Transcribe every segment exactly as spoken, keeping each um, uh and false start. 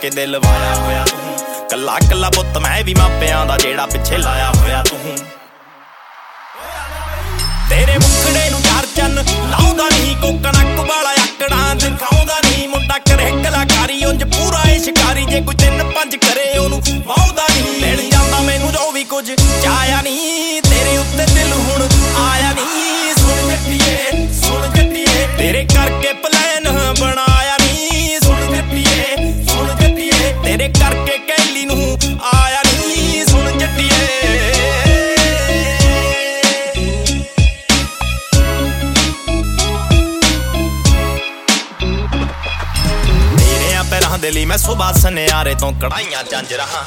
के दिल वाया होया तूं कला कला पुत मैं भी मापियां दा जेड़ा पिछे लाया होया तूं तेरे मुखड़े नूं चार चन्न लाउंदा नहीं कोकणक वाला आकड़ा दिखाउंदा नहीं मुंडा करे कलाकारी उंज पूरा ए शिकारी जे कोई तीन पंज करे ओनू वाउंदा नहीं मिल जांदा मैनू जो भी कुछ चाया नहीं तेरे उत्ते दिल हुण आया नहीं सुन जट्टिए सुन जट्टिए तेरे करके प्लान बनाया नहीं सुन जट्टिए सुन जट्टिए तेरे करके कैली नूं आया नहीं सुन जट्टिए दे लई मैं सुबह सनियारे तो कढ़ाइयां जंज रहा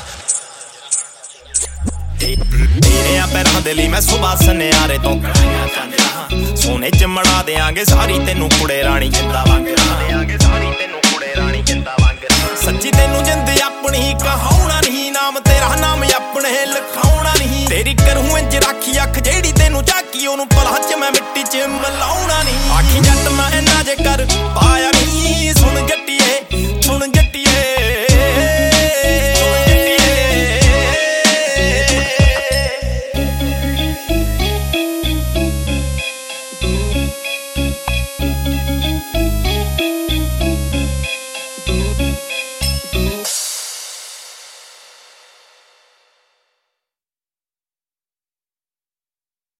तेरे पैरां दे लई मैं सुबह सनियारे तो कढ़ाइयां जंज रहा सोने च मड़ा देंगे सारी तेनू कुड़े रानी जिंदा वांग देंगे सारी तेनू कुड़े रानी जिंदा वांग सच्ची तेनू जिंद अपनी कहाउणा नहीं नाम तेरा नाम अपने लिखाउणा नहीं तेरी करूं इंज राखी अख जेड़ी तेनू झाकी ओनू भला च मैं मिट्टी च मिलाउणा नहीं आखी जट मैं ना जे कर पाया नहीं सुन जट्टिए सुन